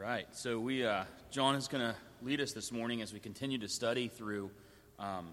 right, so John is going to lead us this morning as we continue to study through 1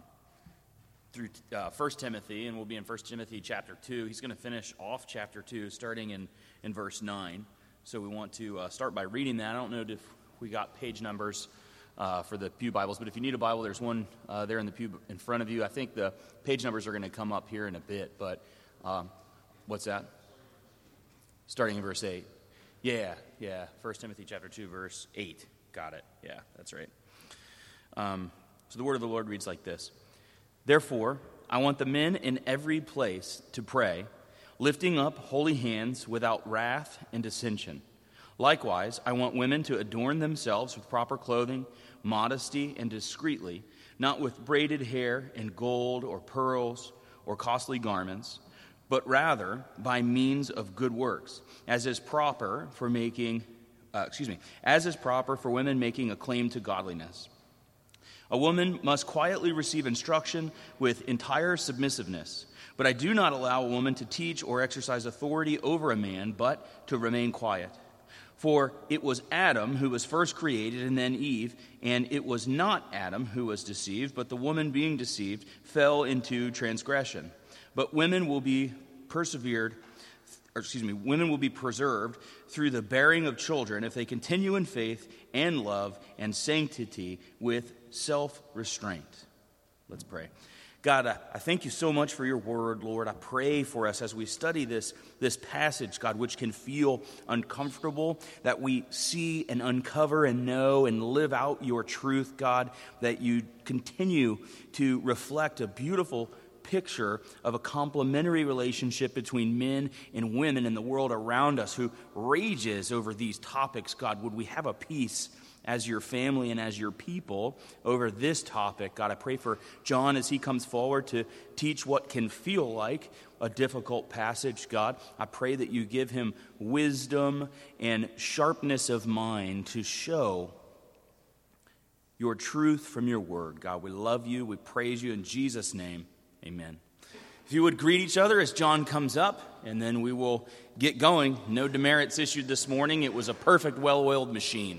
Timothy, and we'll be in 1 Timothy chapter 2. He's going to finish off chapter 2, starting in verse 9. So we want to start by reading that. I don't know if we got page numbers for the Pew Bibles, but if you need a Bible, there's one there in the pew in front of you. I think the page numbers are going to come up here in a bit, but what's that? Starting in verse 8. Yeah, 1 Timothy chapter 2, verse 8. Got it. Yeah, that's right. So the word of the Lord reads like this. Therefore, I want the men in every place to pray, lifting up holy hands without wrath and dissension. Likewise, I want women to adorn themselves with proper clothing, modesty, and discreetly, not with braided hair and gold or pearls or costly garments, but rather by means of good works, as is proper for women making a claim to godliness. A woman must quietly receive instruction with entire submissiveness, but I do not allow a woman to teach or exercise authority over a man, but to remain quiet. For it was Adam who was first created, and then Eve, and it was not Adam who was deceived, but the woman being deceived fell into transgression. But women will be preserved through the bearing of children if they continue in faith and love and sanctity with self-restraint. Let's pray. God, I thank you so much for your word, Lord. I pray for us as we study this passage, God, which can feel uncomfortable, that we see and uncover and know and live out your truth, God, that you continue to reflect a beautiful picture of a complementary relationship between men and women in the world around us who rages over these topics. God, would we have a peace as your family and as your people over this topic? God, I pray for John as he comes forward to teach what can feel like a difficult passage. God, I pray that you give him wisdom and sharpness of mind to show your truth from your word. God, we love you. We praise you in Jesus' name. Amen. If you would greet each other as John comes up, and then we will get going. No demerits issued this morning. It was a perfect, well-oiled machine.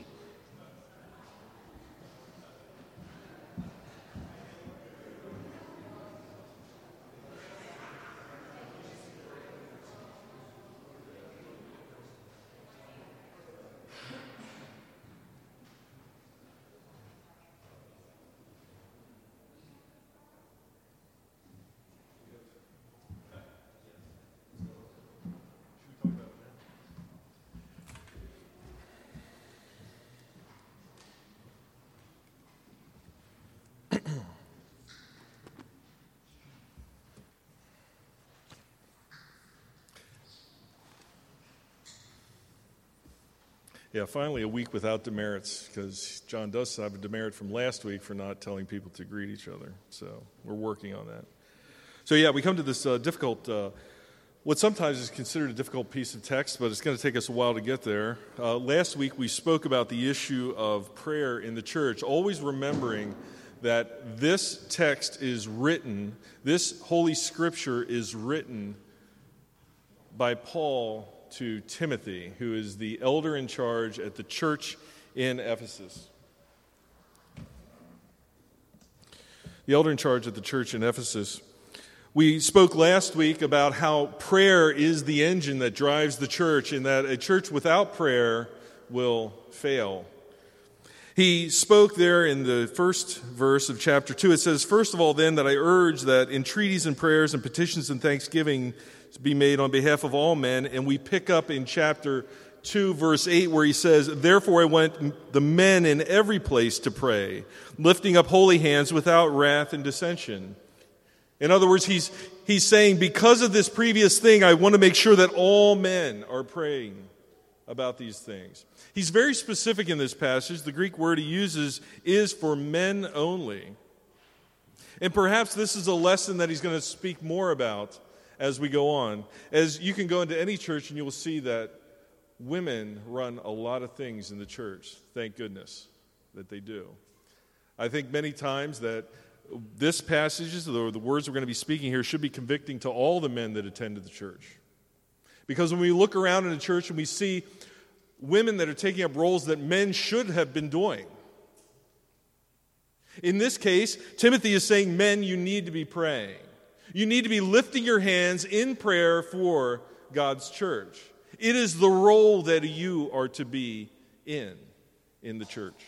Yeah, finally a week without demerits, because John does have a demerit from last week for not telling people to greet each other. So we're working on that. So yeah, we come to this difficult, what sometimes is considered a difficult piece of text, but it's going to take us a while to get there. Last week we spoke about the issue of prayer in the church, always remembering that this text is written, this Holy Scripture is written by Paul to Timothy, who is the elder in charge at the church in Ephesus. The elder in charge at the church in Ephesus. We spoke last week about how prayer is the engine that drives the church, and that a church without prayer will fail. He spoke there in the first verse of chapter 2. It says, "First of all, then, that I urge that entreaties and prayers and petitions and thanksgiving be made on behalf of all men." And we pick up in chapter 2, verse 8, where he says, "Therefore I want the men in every place to pray, lifting up holy hands without wrath and dissension." In other words, he's saying, because of this previous thing, I want to make sure that all men are praying about these things. He's very specific in this passage. The Greek word he uses is for men only. And perhaps this is a lesson that he's going to speak more about as we go on. As you can go into any church and you will see that women run a lot of things in the church. Thank goodness that they do. I think many times that this passage, or the words we're going to be speaking here, should be convicting to all the men that attend the church. Because when we look around in the church and we see women that are taking up roles that men should have been doing. In this case, Timothy is saying, men, you need to be praying. You need to be lifting your hands in prayer for God's church. It is the role that you are to be in the church.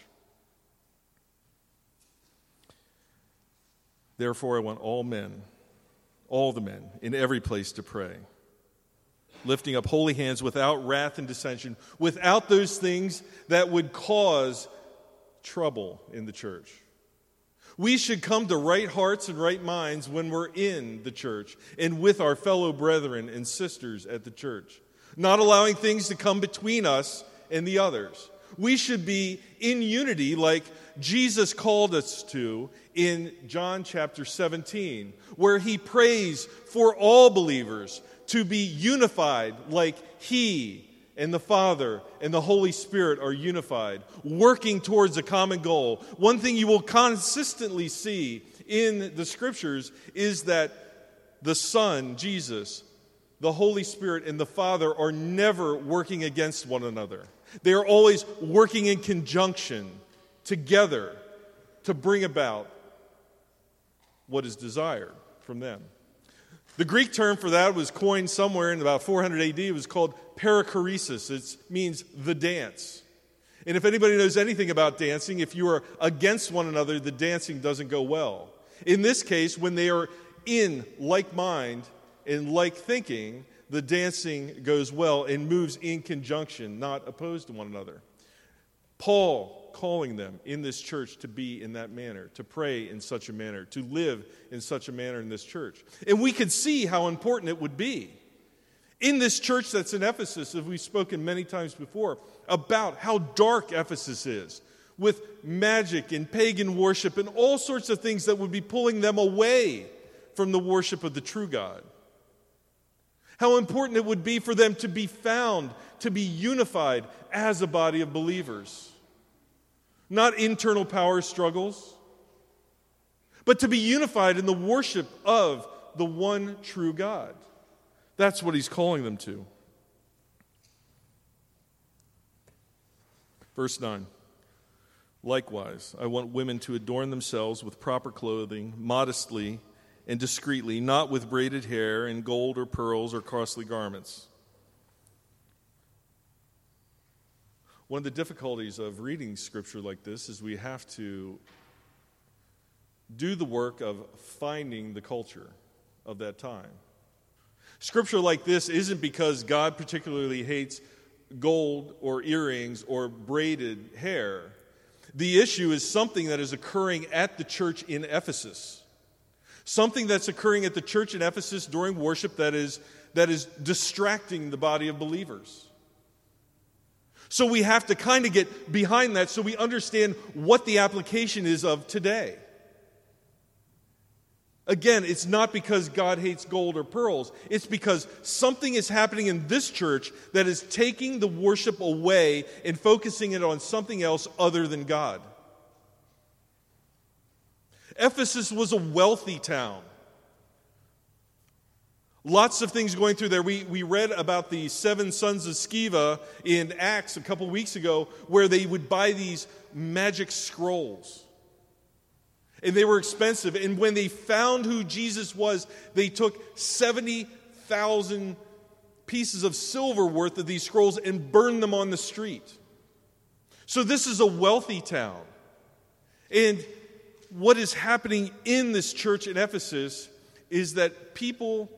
Therefore, I want all the men, in every place to pray, lifting up holy hands without wrath and dissension, without those things that would cause trouble in the church. We should come to right hearts and right minds when we're in the church and with our fellow brethren and sisters at the church, not allowing things to come between us and the others. We should be in unity like Jesus called us to in John chapter 17, where he prays for all believers to be unified like he and the Father and the Holy Spirit are unified, working towards a common goal. One thing you will consistently see in the Scriptures is that the Son, Jesus, the Holy Spirit, and the Father are never working against one another. They are always working in conjunction, together, to bring about what is desired from them. The Greek term for that was coined somewhere in about 400 AD. It was called perichoresis. It means the dance. And if anybody knows anything about dancing, if you are against one another, the dancing doesn't go well. In this case, when they are in like mind and like thinking, the dancing goes well and moves in conjunction, not opposed to one another. Paul calling them in this church to be in that manner, to pray in such a manner, to live in such a manner in this church. And we could see how important it would be in this church that's in Ephesus, as we've spoken many times before, about how dark Ephesus is, with magic and pagan worship and all sorts of things that would be pulling them away from the worship of the true God. How important it would be for them to be found, to be unified as a body of believers. Not internal power struggles, but to be unified in the worship of the one true God. That's what he's calling them to. Verse 9. Likewise, I want women to adorn themselves with proper clothing, modestly and discreetly, not with braided hair and gold or pearls or costly garments. One of the difficulties of reading scripture like this is we have to do the work of finding the culture of that time. Scripture like this isn't because God particularly hates gold or earrings or braided hair. The issue is something that is occurring at the church in Ephesus. Something that's occurring at the church in Ephesus during worship that is distracting the body of believers. So we have to kind of get behind that so we understand what the application is of today. Again, it's not because God hates gold or pearls. It's because something is happening in this church that is taking the worship away and focusing it on something else other than God. Ephesus was a wealthy town. Lots of things going through there. We read about the 7 sons of Sceva in Acts a couple weeks ago, where they would buy these magic scrolls. And they were expensive. And when they found who Jesus was, they took 70,000 pieces of silver worth of these scrolls and burned them on the street. So this is a wealthy town. And what is happening in this church in Ephesus is that people,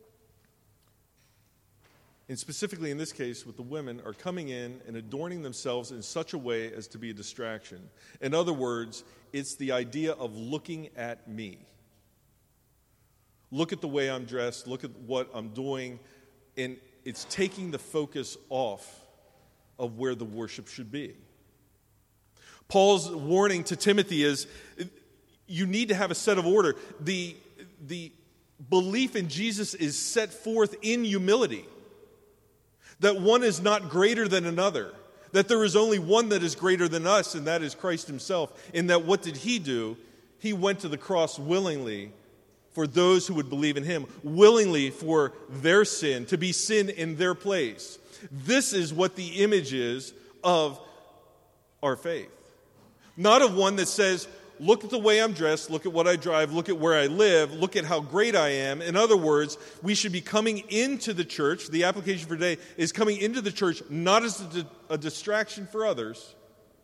and specifically in this case with the women, are coming in and adorning themselves in such a way as to be a distraction. In other words, it's the idea of looking at me. Look at the way I'm dressed, look at what I'm doing, and it's taking the focus off of where the worship should be. Paul's warning to Timothy is, you need to have a set of order. The belief in Jesus is set forth in humility. That one is not greater than another. That there is only one that is greater than us, and that is Christ himself. And that what did he do? He went to the cross willingly for those who would believe in him. Willingly for their sin, to be sin in their place. This is what the image is of our faith. Not of one that says, look at the way I'm dressed, look at what I drive, look at where I live, look at how great I am. In other words, we should be coming into the church. The application for today is coming into the church not as a distraction for others,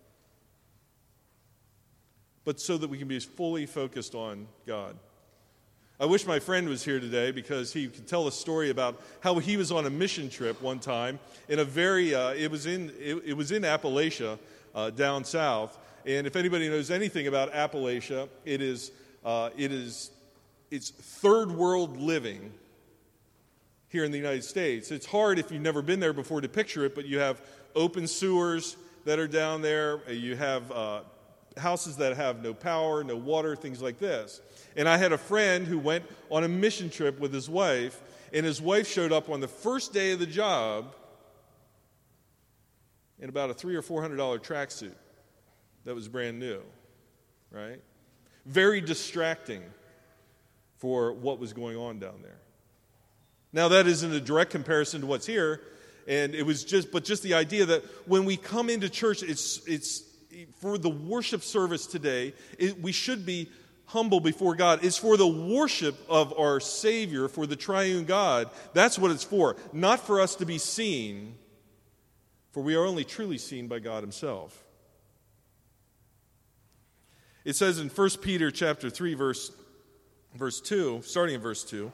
but so that we can be fully focused on God. I wish my friend was here today because he could tell a story about how he was on a mission trip one time in a very, it was in Appalachia down south. And if anybody knows anything about Appalachia, it's third world living here in the United States. It's hard if you've never been there before to picture it, but you have open sewers that are down there. You have houses that have no power, no water, things like this. And I had a friend who went on a mission trip with his wife, and his wife showed up on the first day of the job in about a $300 or $400 tracksuit that was brand new, right? Very distracting for what was going on down there. Now, that isn't a direct comparison to what's here, and it was just the idea that when we come into church, it's for the worship service today, we should be humble before God. It's for the worship of our Savior, for the triune God. That's what it's for. Not for us to be seen, for we are only truly seen by God himself. It says in 1 Peter chapter 3, verse 2, starting in verse 2,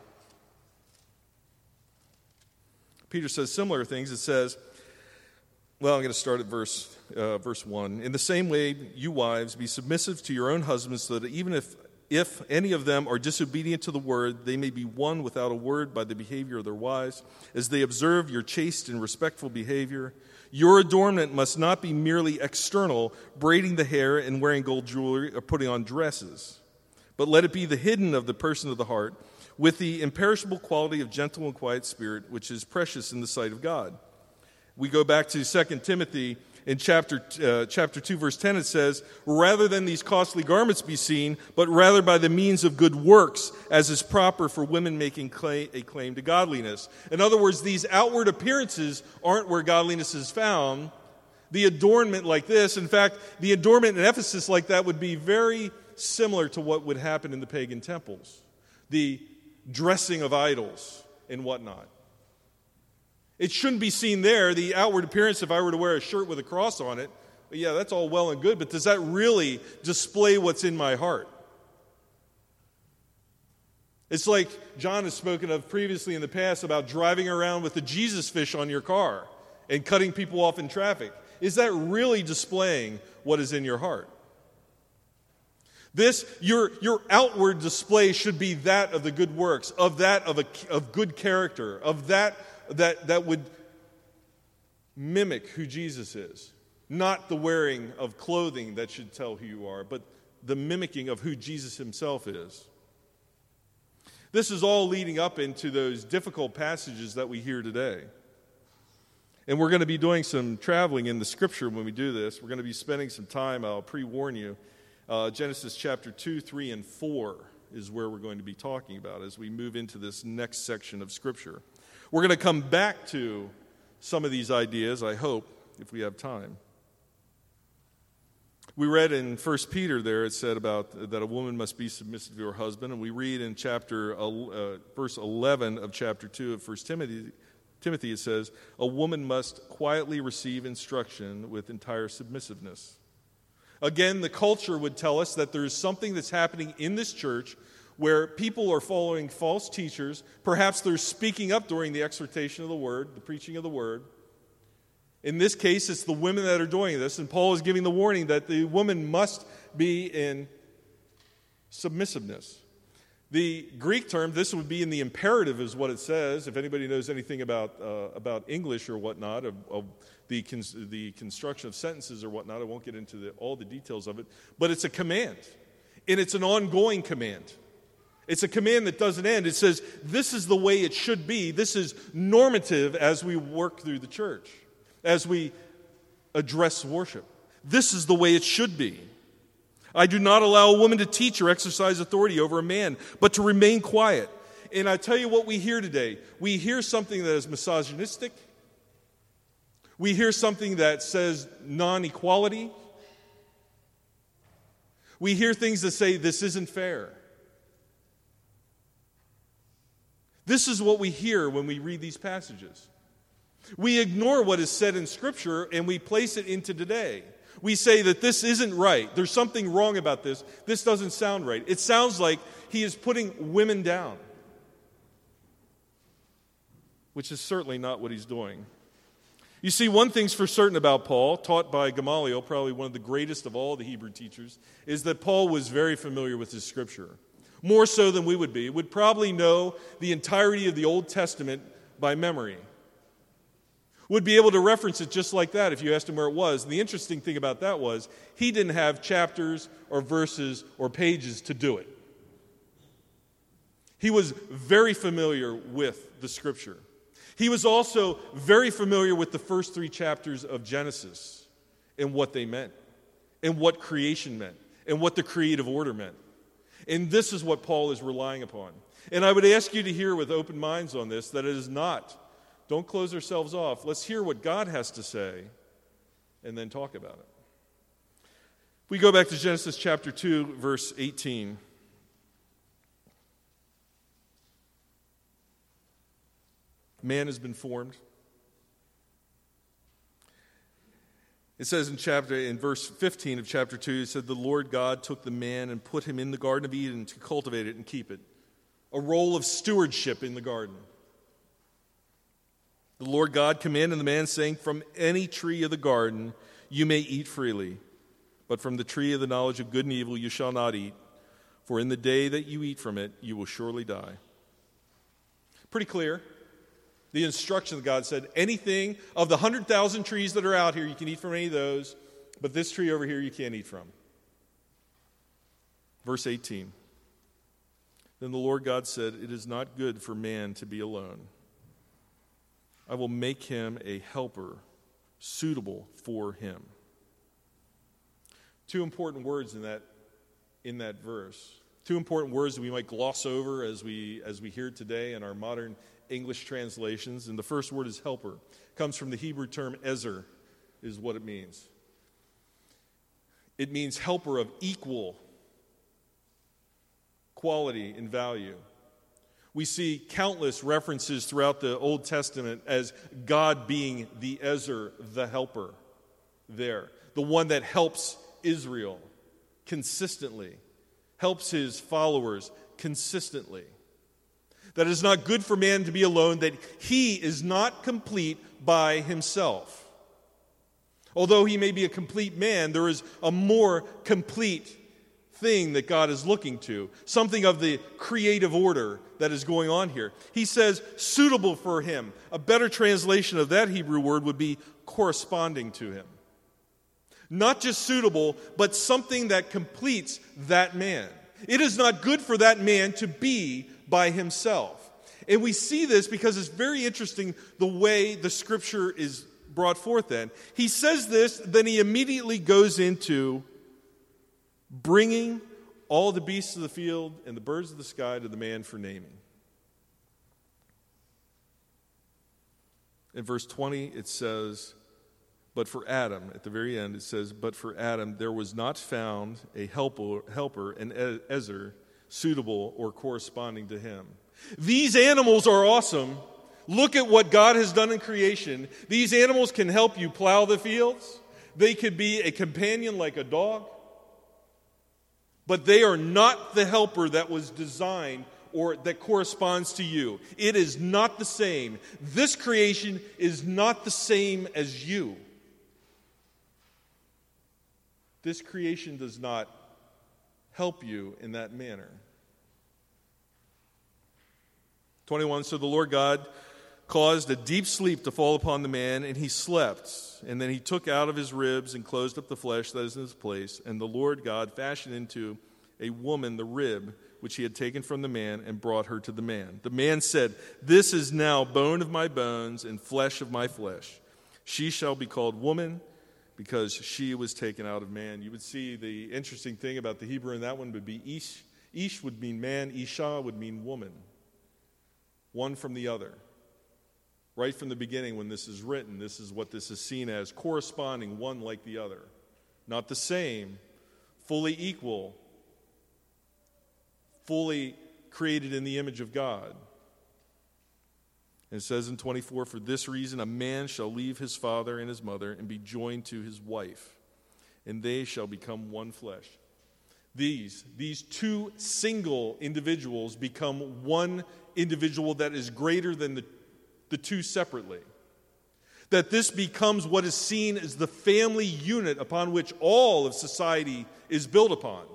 Peter says similar things. It says, well, I'm going to start at verse 1. In the same way, you wives, be submissive to your own husbands, so that even if any of them are disobedient to the word, they may be won without a word by the behavior of their wives, as they observe your chaste and respectful behavior. Your adornment must not be merely external, braiding the hair and wearing gold jewelry or putting on dresses, but let it be the hidden of the person of the heart, with the imperishable quality of gentle and quiet spirit, which is precious in the sight of God. We go back to 2 Timothy in chapter 2, verse 10, it says, rather than these costly garments be seen, but rather by the means of good works, as is proper for women making a claim to godliness. In other words, these outward appearances aren't where godliness is found. The adornment like this, in fact, the adornment in Ephesus like that would be very similar to what would happen in the pagan temples. The dressing of idols and whatnot. It shouldn't be seen there. The outward appearance, if I were to wear a shirt with a cross on it, yeah, that's all well and good, but does that really display what's in my heart? It's like John has spoken of previously in the past about driving around with a Jesus fish on your car and cutting people off in traffic. Is that really displaying what is in your heart? Your outward display should be that of the good works, of good character, of that would mimic who Jesus is. Not the wearing of clothing that should tell who you are, but the mimicking of who Jesus himself is. This is all leading up into those difficult passages that we hear today. And we're going to be doing some traveling in the Scripture when we do this. We're going to be spending some time, I'll pre-warn you. Genesis chapter 2, 3, and 4 is where we're going to be talking about as we move into this next section of Scripture. We're going to come back to some of these ideas, I hope, if we have time. We read in 1 Peter there, it said about that a woman must be submissive to her husband, and we read in verse 11 of chapter 2 of 1 Timothy, it says, a woman must quietly receive instruction with entire submissiveness. Again, the culture would tell us that there is something that's happening in this church where people are following false teachers. Perhaps they're speaking up during the exhortation of the word, the preaching of the word. In this case, it's the women that are doing this, and Paul is giving the warning that the woman must be in submissiveness. The Greek term, this would be in the imperative is what it says. If anybody knows anything about English or whatnot, of the construction of sentences or whatnot, I won't get into all the details of it, but it's a command, and it's an ongoing command. It's a command that doesn't end. It says, this is the way it should be. This is normative as we work through the church, as we address worship. This is the way it should be. I do not allow a woman to teach or exercise authority over a man, but to remain quiet. And I tell you what we hear today. We hear something that is misogynistic. We hear something that says non-equality. We hear things that say this isn't fair. This is what we hear when we read these passages. We ignore what is said in Scripture and we place it into today. We say that this isn't right. There's something wrong about this. This doesn't sound right. It sounds like he is putting women down, which is certainly not what he's doing. You see, one thing's for certain about Paul, taught by Gamaliel, probably one of the greatest of all the Hebrew teachers, is that Paul was very familiar with his Scripture. More so than we would be. Would probably know the entirety of the Old Testament by memory. Would be able to reference it just like that if you asked him where it was. And the interesting thing about that was he didn't have chapters or verses or pages to do it. He was very familiar with the Scripture. He was also very familiar with the first 3 chapters of Genesis and what they meant, and what creation meant, and what the creative order meant. And this is what Paul is relying upon. And I would ask you to hear with open minds on this, that it is not, don't close ourselves off. Let's hear what God has to say and then talk about it. If we go back to Genesis chapter 2, verse 18. Man has been formed. It says in verse 15 of chapter 2, it said, the Lord God took the man and put him in the Garden of Eden to cultivate it and keep it. A role of stewardship in the garden. The Lord God commanded the man, saying, from any tree of the garden you may eat freely, but from the tree of the knowledge of good and evil you shall not eat, for in the day that you eat from it you will surely die. Pretty clear. The instruction that God said, anything of the 100,000 trees that are out here, you can eat from any of those, but this tree over here you can't eat from. Verse 18. Then the Lord God said, it is not good for man to be alone. I will make him a helper suitable for him. 2 important words in that verse. 2 important words that we might gloss over as we hear today in our modern English translations. And the first word is helper. It comes from the Hebrew term ezer, is what it means. It means helper of equal quality and value. We see countless references throughout the Old Testament as God being the ezer, the helper there. The one that helps Israel consistently, helps his followers consistently. That it is not good for man to be alone, that he is not complete by himself. Although he may be a complete man, there is a more complete thing that God is looking to, something of the creative order that is going on here. He says, suitable for him. A better translation of that Hebrew word would be corresponding to him. Not just suitable, but something that completes that man. It is not good for that man to be by himself. And we see this because it's very interesting the way the Scripture is brought forth then. He says this, then he immediately goes into bringing all the beasts of the field and the birds of the sky to the man for naming. In verse 20 it says, but for Adam, at the very end it says, but for Adam there was not found a helper, an ezer, suitable or corresponding to him. These animals are awesome. Look at what God has done in creation. These animals can help you plow the fields. They could be a companion like a dog. But they are not the helper that was designed or that corresponds to you. It is not the same. This creation is not the same as you. This creation does not help you in that manner. 21, so the Lord God caused a deep sleep to fall upon the man, and he slept. And then he took out of his ribs and closed up the flesh that is in his place. And the Lord God fashioned into a woman the rib which he had taken from the man and brought her to the man. The man said, this is now bone of my bones and flesh of my flesh. She shall be called woman because she was taken out of man. You would see the interesting thing about the Hebrew in that one would be ish. Ish would mean man, isha would mean woman. One from the other. Right from the beginning when this is written, this is what this is seen as, corresponding, one like the other. Not the same, fully equal, fully created in the image of God. And it says in 24, for this reason a man shall leave his father and his mother and be joined to his wife, and they shall become one flesh. These two single individuals become one individual that is greater than the two separately. That this becomes what is seen as the family unit upon which all of society is built upon.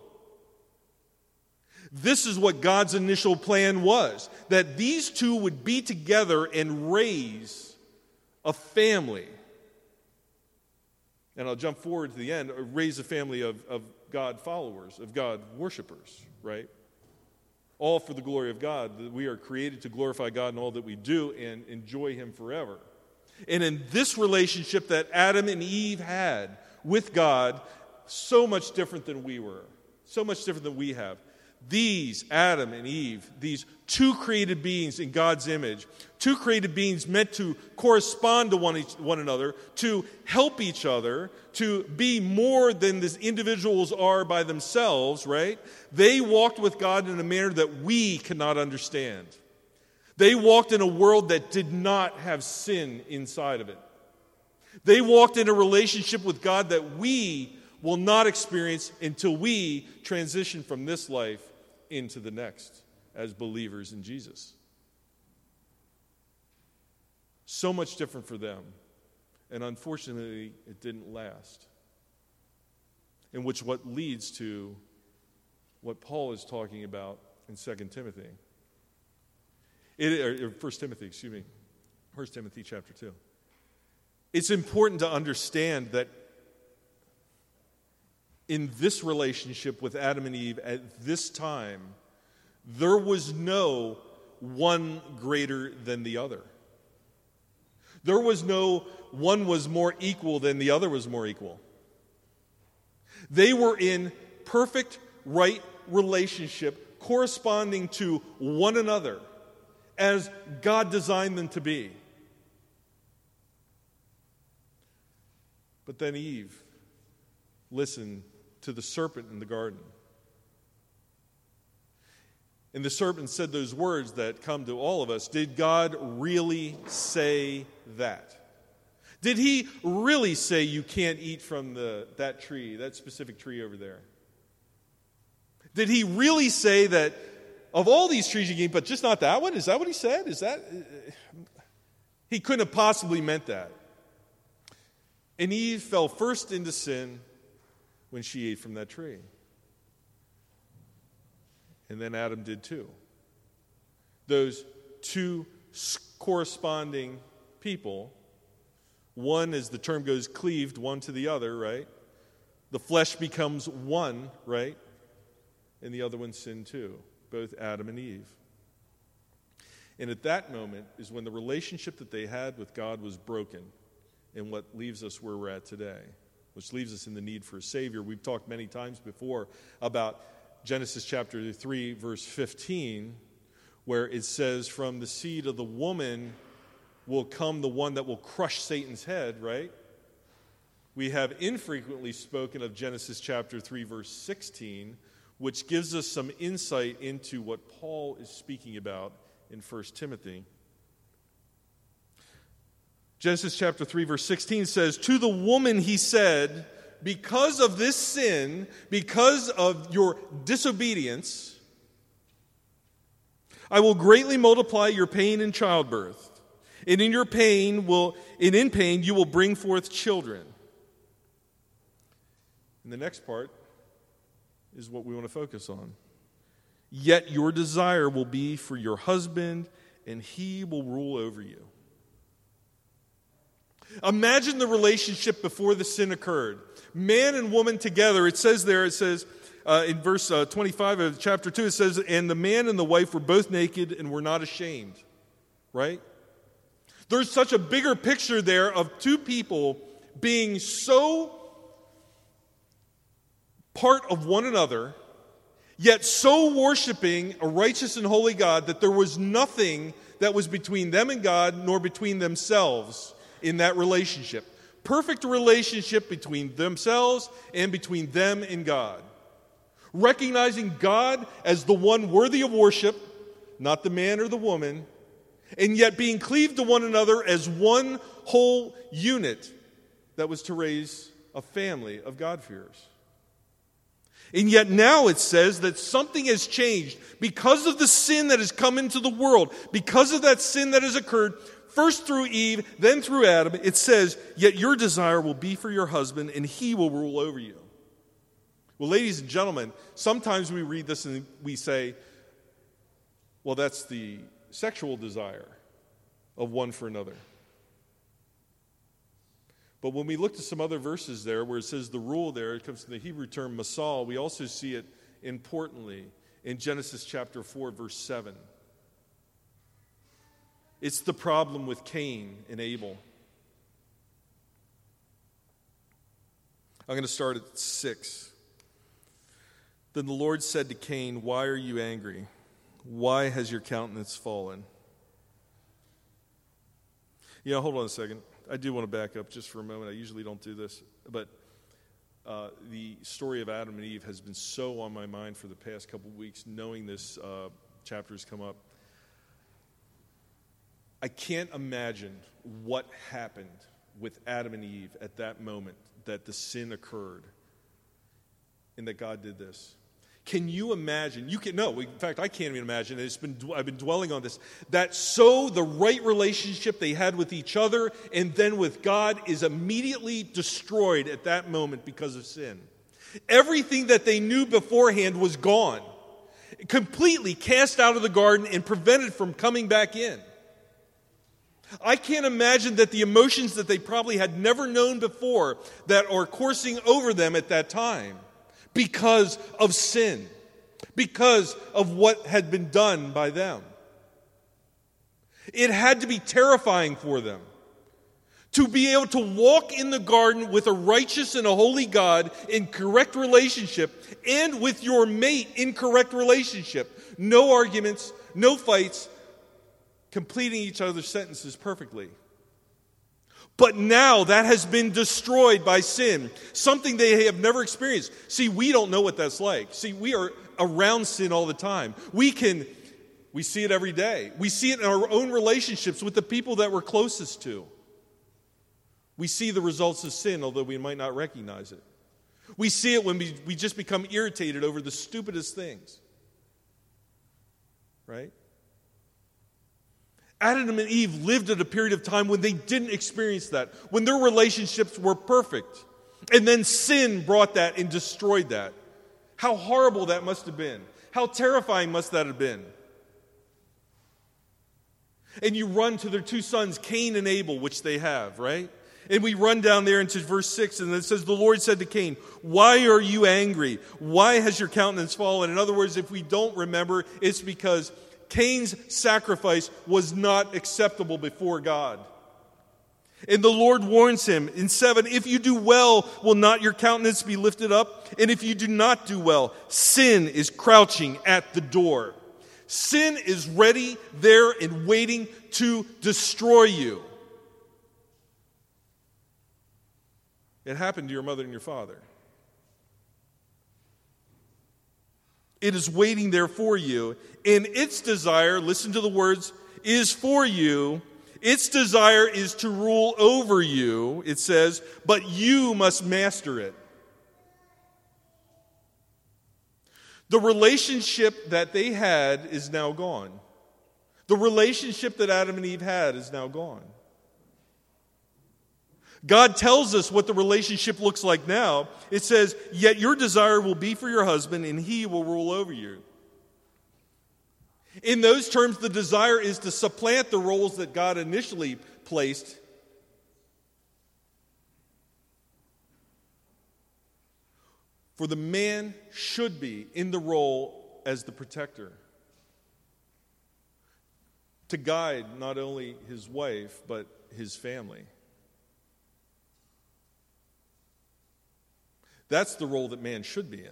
This is what God's initial plan was, that these two would be together and raise a family. And I'll jump forward to the end, raise a family of God followers, of God worshipers, right? All for the glory of God, that we are created to glorify God in all that we do and enjoy Him forever. And in this relationship that Adam and Eve had with God, so much different than we were, so much different than we have. These, Adam and Eve, these two created beings in God's image, two created beings meant to correspond to one another, to help each other, to be more than these individuals are by themselves, right? They walked with God in a manner that we cannot understand. They walked in a world that did not have sin inside of it. They walked in a relationship with God that we will not experience until we transition from this life into the next as believers in Jesus. So much different for them. And unfortunately, it didn't last. In which what leads to what Paul is talking about in 2 Timothy. Or 1 Timothy, excuse me. 1 Timothy chapter 2. It's important to understand that in this relationship with Adam and Eve at this time, there was no one greater than the other. There was no one was more equal than the other was more equal. They were in perfect, right relationship, corresponding to one another as God designed them to be. But then Eve listened to the serpent in the garden. And the serpent said those words that come to all of us. Did God really say that? Did He really say you can't eat from that tree, that specific tree over there? Did He really say that of all these trees you can eat, but just not that one? Is that what He said? He couldn't have possibly meant that. And Eve fell first into sin when she ate from that tree. And then Adam did too. Those two corresponding people, one, as the term goes, cleaved one to the other, right? The flesh becomes one, right? And the other one sinned too, both Adam and Eve. And at that moment is when the relationship that they had with God was broken, and what leaves us where we're at today, which leaves us in the need for a Savior. We've talked many times before about Genesis chapter 3, verse 15, where it says, from the seed of the woman will come the one that will crush Satan's head, right? We have infrequently spoken of Genesis chapter 3, verse 16, which gives us some insight into what Paul is speaking about in 1 Timothy. Genesis chapter 3, verse 16 says, to the woman he said, because of this sin, because of your disobedience, I will greatly multiply your pain in childbirth, and in pain you will bring forth children. And the next part is what we want to focus on. Yet your desire will be for your husband, and he will rule over you. Imagine the relationship before the sin occurred. Man and woman together, it says in verse 25 of chapter 2, it says, and the man and the wife were both naked and were not ashamed. Right? There's such a bigger picture there of two people being so part of one another, yet so worshiping a righteous and holy God that there was nothing that was between them and God, nor between themselves in that relationship. Perfect relationship between themselves and between them and God. Recognizing God as the one worthy of worship, not the man or the woman, and yet being cleaved to one another as one whole unit that was to raise a family of God-fearers. And yet now it says that something has changed because of the sin that has come into the world, because of that sin that has occurred, first through Eve, then through Adam. It says, yet your desire will be for your husband, and he will rule over you. Well, ladies and gentlemen, sometimes we read this and we say, well, that's the sexual desire of one for another. But when we look to some other verses there where it says the rule there, it comes from the Hebrew term masal, we also see it importantly in Genesis chapter 4, verse 7. It's the problem with Cain and Abel. I'm going to start at 6. Then the Lord said to Cain, why are you angry? Why has your countenance fallen? Hold on a second. I do want to back up just for a moment. I usually don't do this, but the story of Adam and Eve has been so on my mind for the past couple of weeks, knowing this chapter has come up. I can't imagine what happened with Adam and Eve at that moment that the sin occurred and that God did this. Can you imagine? In fact, I can't even imagine. I've been dwelling on this. That so the right relationship they had with each other and then with God is immediately destroyed at that moment because of sin. Everything that they knew beforehand was gone. Completely cast out of the garden and prevented from coming back in. I can't imagine that the emotions that they probably had never known before that are coursing over them at that time. Because of sin, because of what had been done by them. It had to be terrifying for them to be able to walk in the garden with a righteous and a holy God in correct relationship and with your mate in correct relationship. No arguments, no fights, completing each other's sentences perfectly. But now that has been destroyed by sin, something they have never experienced. See, we don't know what that's like. See, we are around sin all the time. We see it every day. We see it in our own relationships with the people that we're closest to. We see the results of sin, although we might not recognize it. We see it when we just become irritated over the stupidest things. Right? Adam and Eve lived at a period of time when they didn't experience that, when their relationships were perfect. And then sin brought that and destroyed that. How horrible that must have been. How terrifying must that have been. And you run to their two sons, Cain and Abel, which they have, right? And we run down there into verse 6, and it says, the Lord said to Cain, why are you angry? Why has your countenance fallen? In other words, if we don't remember, it's because Cain's sacrifice was not acceptable before God. And the Lord warns him in 7, if you do well, will not your countenance be lifted up? And if you do not do well, sin is crouching at the door. Sin is ready there and waiting to destroy you. It happened to your mother and your father. It is waiting there for you. And its desire, listen to the words, is for you. Its desire is to rule over you, it says, but you must master it. The relationship that they had is now gone. The relationship that Adam and Eve had is now gone. God tells us what the relationship looks like now. It says, yet your desire will be for your husband, and he will rule over you. In those terms, the desire is to supplant the roles that God initially placed. For the man should be in the role as the protector, to guide not only his wife, but his family. That's the role that man should be in.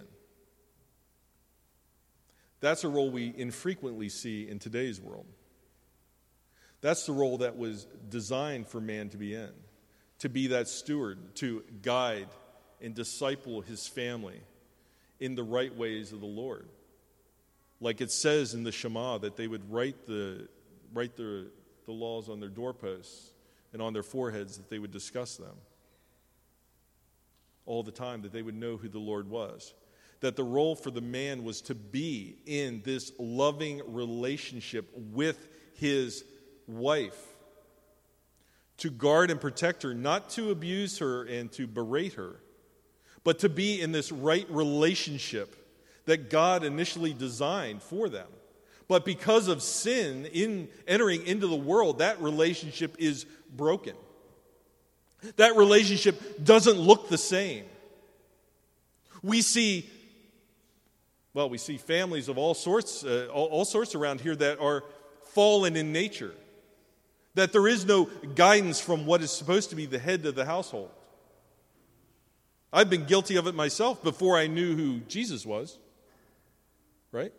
That's a role we infrequently see in today's world. That's the role that was designed for man to be in, to be that steward, to guide and disciple his family in the right ways of the Lord. Like it says in the Shema that they would write the laws on their doorposts and on their foreheads, that they would discuss them all the time, that they would know who the Lord was. That the role for the man was to be in this loving relationship with his wife, to guard and protect her, not to abuse her and to berate her, but to be in this right relationship that God initially designed for them. But because of sin in entering into the world, that relationship is broken. That relationship doesn't look the same. We see families of all sorts around here that are fallen in nature. That there is no guidance from what is supposed to be the head of the household. I've been guilty of it myself before I knew who Jesus was. Right?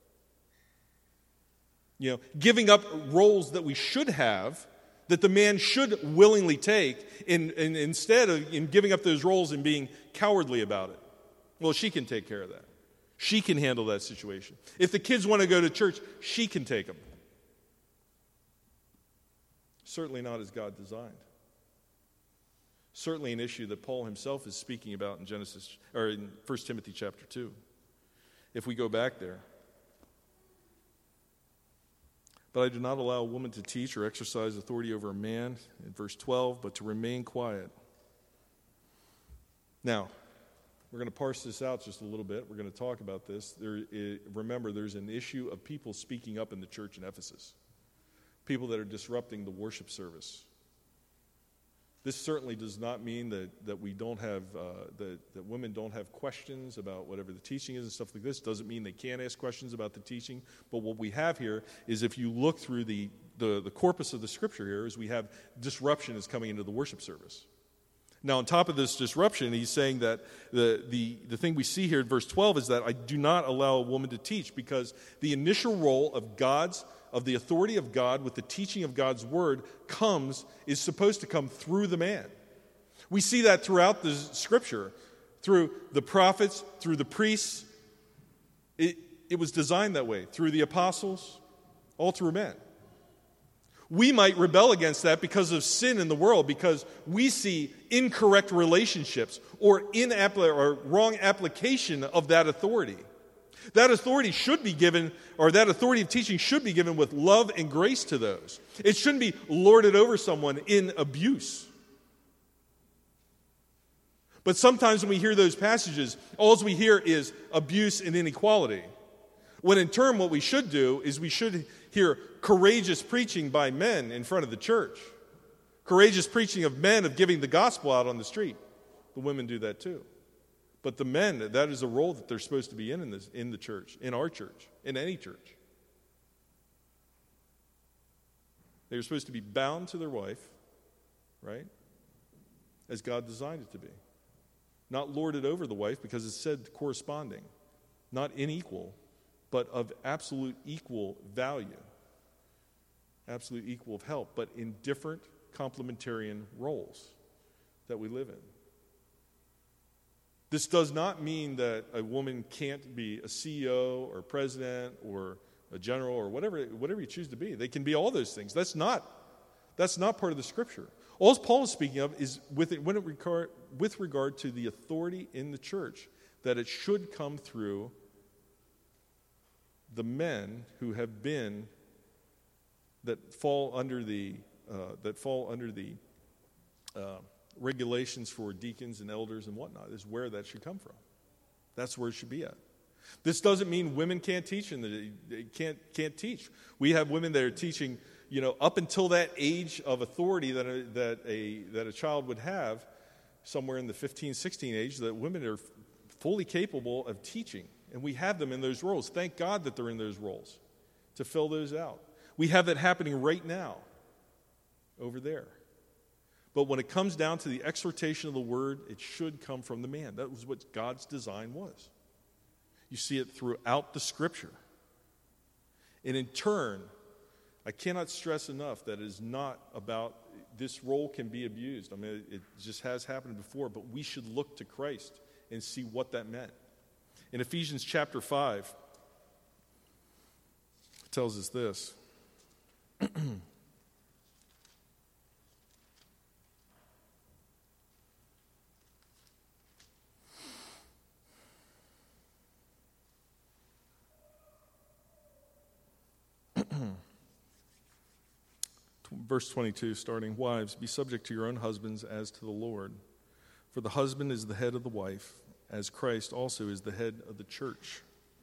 Giving up roles that we should have, that the man should willingly take, instead of giving up those roles and being cowardly about it. Well, she can take care of that. She can handle that situation. If the kids want to go to church, she can take them. Certainly not as God designed. Certainly an issue that Paul himself is speaking about in 1 Timothy chapter 2. If we go back there. But I do not allow a woman to teach or exercise authority over a man, in verse 12, but to remain quiet. Now, we're going to parse this out just a little bit. We're going to talk about this. Remember, there's an issue of people speaking up in the church in Ephesus. People that are disrupting the worship service. This certainly does not mean that we don't have that women don't have questions about whatever the teaching is and stuff like this. Doesn't mean they can't ask questions about the teaching. But what we have here is, if you look through the corpus of the Scripture here, is we have disruption is coming into the worship service. Now, on top of this disruption, he's saying that the thing we see here in verse 12 is that I do not allow a woman to teach, because the initial role of the authority of God with the teaching of God's word is supposed to come through the man. We see that throughout the Scripture, through the prophets, through the priests. It was designed that way, through the apostles, all through men. We might rebel against that because of sin in the world, because we see incorrect relationships or wrong application of that authority. That authority should be given, or that authority of teaching should be given with love and grace to those. It shouldn't be lorded over someone in abuse. But sometimes when we hear those passages, all we hear is abuse and inequality. When in turn what we should do is we should hear courageous preaching by men in front of the church. Courageous preaching of men of giving the gospel out on the street. The women do that too. But the men, that is a role that they're supposed to be in the church, in our church, in any church. They're supposed to be bound to their wife, right? As God designed it to be. Not lorded over the wife, because it's said corresponding. Not unequal, but of absolute equal value. Absolute equal of help, but in different complementarian roles that we live in. This does not mean that a woman can't be a CEO or president or a general or whatever you choose to be. They can be all those things. That's not part of the Scripture. All Paul is speaking of is with regard to the authority in the church, that it should come through the men who have been that fall under the regulations for deacons and elders and whatnot, is where that should come from. That's where it should be at. This doesn't mean women can't teach and they can't teach. We have women that are teaching, up until that age of authority that a child would have, somewhere in the 15, 16 age, that women are fully capable of teaching. And we have them in those roles. Thank God that they're in those roles to fill those out. We have that happening right now over there. But when it comes down to the exhortation of the word, it should come from the man. That was what God's design was. You see it throughout the Scripture. And in turn, I cannot stress enough that it is not about, this role can be abused. I mean, it just has happened before, but we should look to Christ and see what that meant. In Ephesians chapter 5, it tells us this. Verse 22, starting, wives, be subject to your own husbands as to the Lord. For the husband is the head of the wife, as Christ also is the head of the church.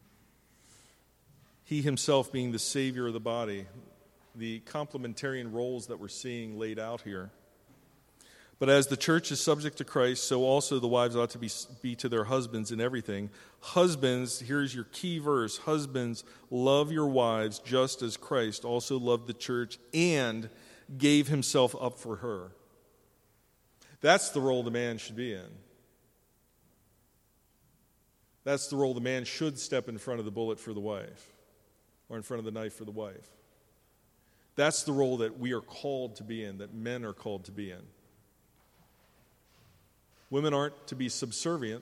He himself being the Savior of the body, the complementarian roles that we're seeing laid out here. But as the church is subject to Christ, so also the wives ought to be to their husbands in everything. Husbands, here's your key verse, husbands, love your wives just as Christ also loved the church and gave himself up for her. That's the role the man should be in. That's the role the man should step in front of the bullet for the wife, or in front of the knife for the wife. That's the role that we are called to be in, that men are called to be in. Women aren't to be subservient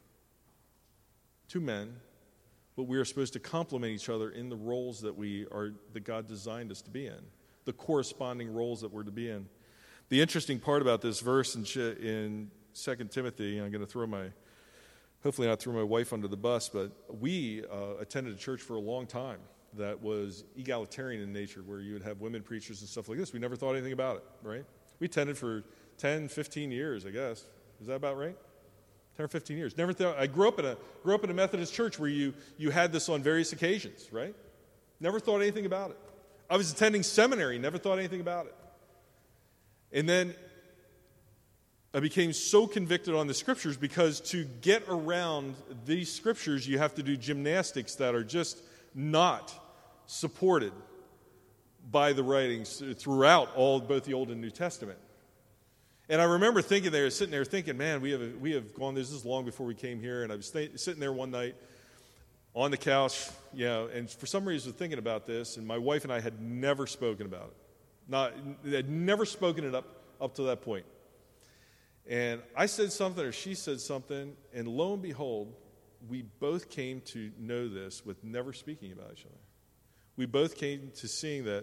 to men, but we are supposed to complement each other in the roles that God designed us to be in, the corresponding roles that we're to be in. The interesting part about this verse in 2 Timothy, I'm going to hopefully not throw my wife under the bus, but we attended a church for a long time that was egalitarian in nature, where you would have women preachers and stuff like this. We never thought anything about it, right? We attended for 10, 15 years, I guess. Is that about right? 10 or 15 years. Never thought. I grew up in a Methodist church where you had this on various occasions, right? Never thought anything about it. I was attending seminary, never thought anything about it. And then I became so convicted on the scriptures, because to get around these scriptures, you have to do gymnastics that are just not supported by the writings throughout both the Old and New Testament. And I remember sitting there thinking, man, we have gone, this is long before we came here, and I was sitting there one night on the couch, and for some reason thinking about this, and my wife and I had never spoken about it. Had never spoken it up to that point. And I said something, or she said something, and lo and behold, we both came to know this with never speaking about each other. We both came to seeing that,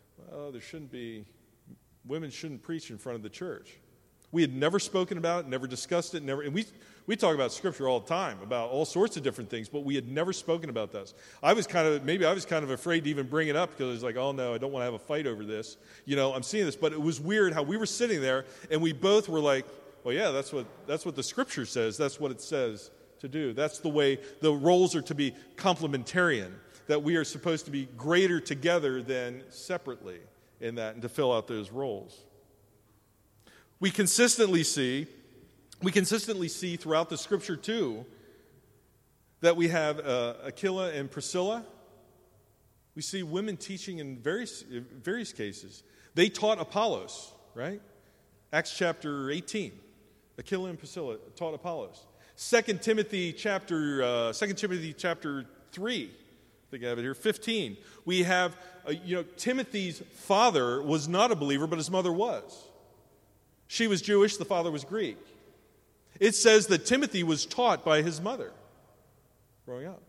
women shouldn't preach in front of the church. We had never spoken about it, never discussed it, and we talk about Scripture all the time, about all sorts of different things, but we had never spoken about this. I was kind of afraid to even bring it up, because I was like, oh no, I don't want to have a fight over this. I'm seeing this, but it was weird how we were sitting there, and we both were like, well, yeah, that's what the Scripture says. That's what it says to do. That's the way the roles are to be complementarian, that we are supposed to be greater together than separately in that, and to fill out those roles. We consistently see throughout the Scripture too that we have Aquila and Priscilla. We see women teaching in various cases. They taught Apollos, right? Acts chapter 18. Aquila and Priscilla taught Apollos. 2 Timothy chapter 3. I think I have it here, 15. We have, Timothy's father was not a believer, but his mother was. She was Jewish, the father was Greek. It says that Timothy was taught by his mother growing up.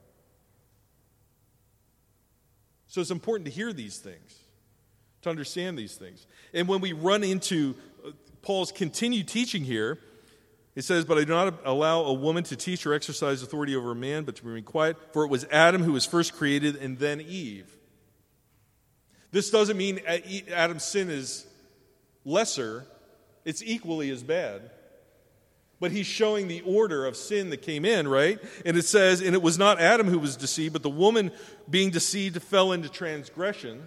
So it's important to hear these things, to understand these things. And when we run into Paul's continued teaching here, it says, but I do not allow a woman to teach or exercise authority over a man, but to remain quiet, for it was Adam who was first created and then Eve. This doesn't mean Adam's sin is lesser. It's equally as bad. But he's showing the order of sin that came in, right? And it says, and it was not Adam who was deceived, but the woman being deceived fell into transgression.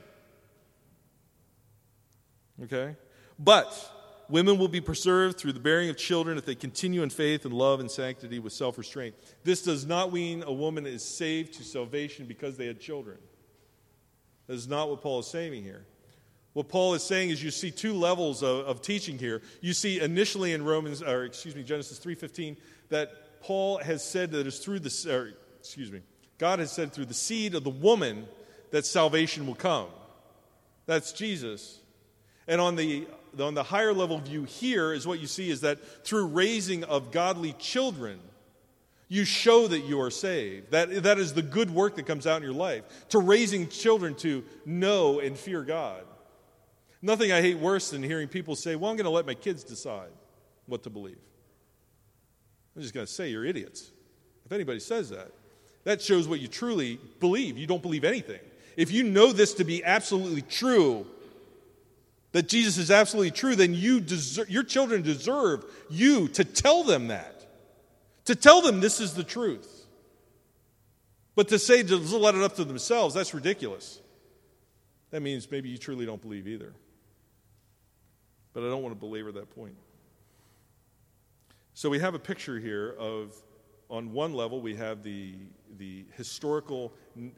Okay? But women will be preserved through the bearing of children if they continue in faith and love and sanctity with self-restraint. This does not mean a woman is saved to salvation because they had children. That is not what Paul is saying here. What Paul is saying is you see two levels of teaching here. You see initially in Genesis 3:15 that Paul has said that it's through God has said through the seed of the woman that salvation will come. That's Jesus. And on the higher level view here is what you see is that through raising of godly children, you show that you are saved. That is the good work that comes out in your life. To raising children to know and fear God. Nothing I hate worse than hearing people say, well, I'm going to let my kids decide what to believe. I'm just going to say you're idiots. If anybody says that, that shows what you truly believe. You don't believe anything. If you know this to be absolutely true, that Jesus is absolutely true, then your children deserve you to tell them that. To tell them this is the truth. But to say to let it up to themselves, that's ridiculous. That means maybe you truly don't believe either. But I don't want to belabor that point. So we have a picture here of, on one level, we have the historical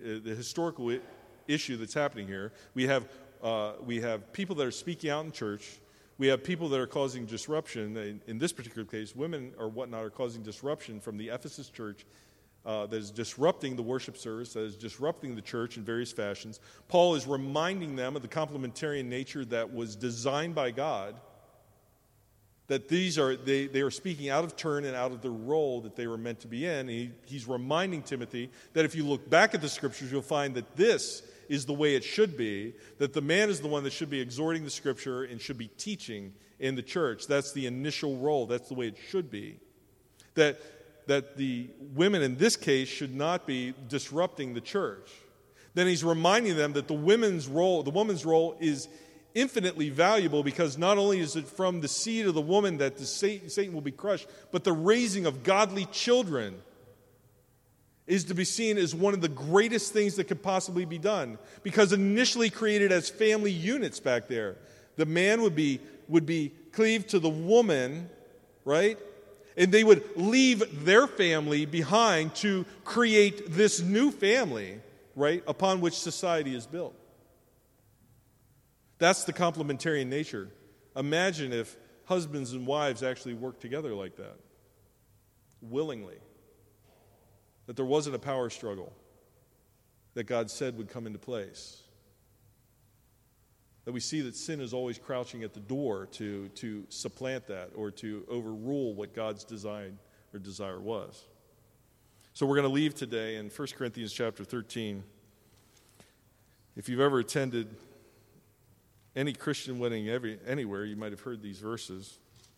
issue that's happening here. We have people that are speaking out in church. We have people that are causing disruption. In this particular case, women or whatnot are causing disruption from the Ephesus church that is disrupting the worship service, that is disrupting the church in various fashions. Paul is reminding them of the complementarian nature that was designed by God, that they are speaking out of turn and out of the role that they were meant to be in. He's reminding Timothy that if you look back at the Scriptures, you'll find that this is the way it should be, that the man is the one that should be exhorting the Scripture and should be teaching in the church. That's the initial role. That's the way it should be. That the women in this case should not be disrupting the church. Then he's reminding them that the woman's role is infinitely valuable, because not only is it from the seed of the woman that Satan will be crushed, but the raising of godly children is to be seen as one of the greatest things that could possibly be done, because initially created as family units back there. The man would be cleaved to the woman, right? And they would leave their family behind to create this new family, right, upon which society is built. That's the complementarian nature. Imagine if husbands and wives actually worked together like that, willingly. That there wasn't a power struggle that God said would come into place. That we see that sin is always crouching at the door to supplant that or to overrule what God's design or desire was. So we're going to leave today in 1 Corinthians chapter 13. If you've ever attended any Christian wedding anywhere, you might have heard these verses.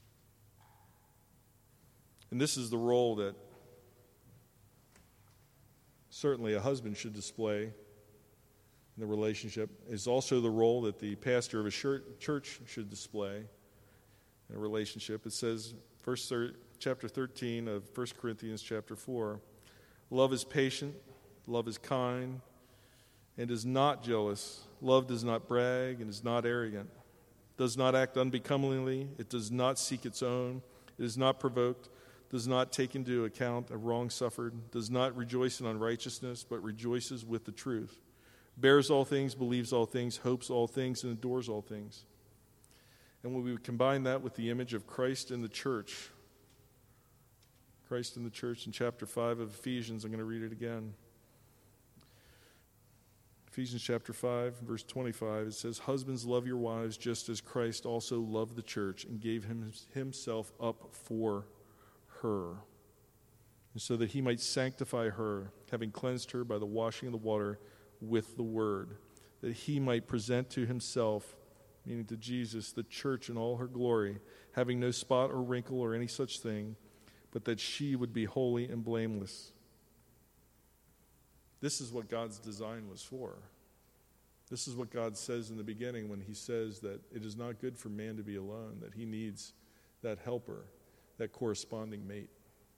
And this is the role that certainly a husband should display in the relationship. It's also the role that the pastor of a church should display in a relationship. It says, chapter 13 of 1 Corinthians chapter 4, love is patient, love is kind, and is not jealous. Love does not brag and is not arrogant, does not act unbecomingly, it does not seek its own, it is not provoked, does not take into account a wrong suffered, does not rejoice in unrighteousness, but rejoices with the truth, bears all things, believes all things, hopes all things, and endures all things. And when we combine that with the image of Christ in the church in chapter 5 of Ephesians, I'm going to read it again. Ephesians chapter 5, verse 25, it says, husbands, love your wives just as Christ also loved the church and gave himself up for her, and so that he might sanctify her, having cleansed her by the washing of the water with the word, that he might present to himself, meaning to Jesus, the church in all her glory, having no spot or wrinkle or any such thing, but that she would be holy and blameless. This is what God's design was for. This is what God says in the beginning when he says that it is not good for man to be alone, that he needs that helper, that corresponding mate.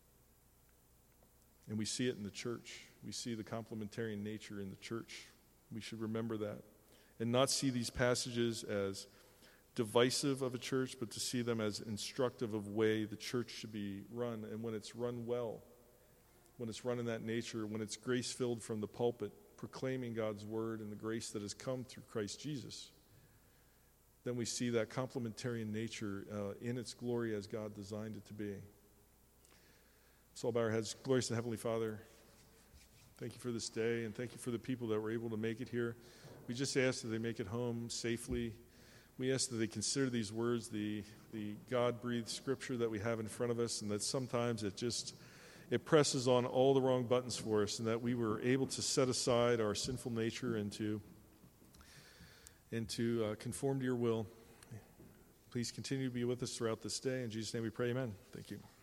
And we see it in the church. We see the complementarian nature in the church. We should remember that and not see these passages as divisive of a church, but to see them as instructive of way the church should be run. And when it's run well, when it's run in that nature, when it's grace-filled from the pulpit, proclaiming God's word and the grace that has come through Christ Jesus, then we see that complementarian nature in its glory as God designed it to be. So all bow our heads. Glorious and Heavenly Father, thank you for this day, and thank you for the people that were able to make it here. We just ask that they make it home safely. We ask that they consider these words, the God-breathed scripture that we have in front of us, and that sometimes it presses on all the wrong buttons for us, and that we were able to set aside our sinful nature and to conform to your will. Please continue to be with us throughout this day. In Jesus' name we pray, amen. Thank you.